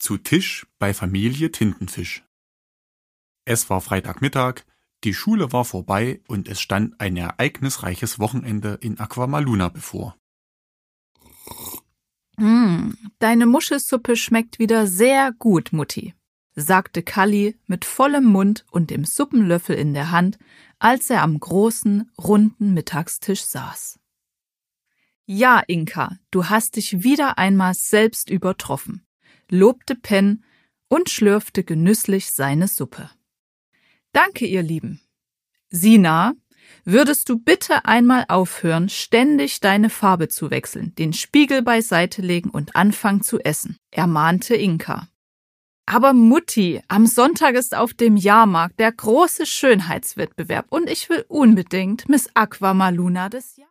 Zu Tisch bei Familie Tintenfisch. Es war Freitagmittag, die Schule war vorbei und es stand ein ereignisreiches Wochenende in Aquamaluna bevor. Deine Muschelsuppe schmeckt wieder sehr gut, Mutti, sagte Kalli mit vollem Mund und dem Suppenlöffel in der Hand, als er am großen, runden Mittagstisch saß. Ja, Inka, du hast dich wieder einmal selbst übertroffen, lobte Pen und schlürfte genüsslich seine Suppe. Danke, ihr Lieben. Sina, würdest du bitte einmal aufhören, ständig deine Farbe zu wechseln, den Spiegel beiseite legen und anfangen zu essen, ermahnte Inka. Aber Mutti, am Sonntag ist auf dem Jahrmarkt der große Schönheitswettbewerb und ich will unbedingt Miss Aquamaluna des Jahres.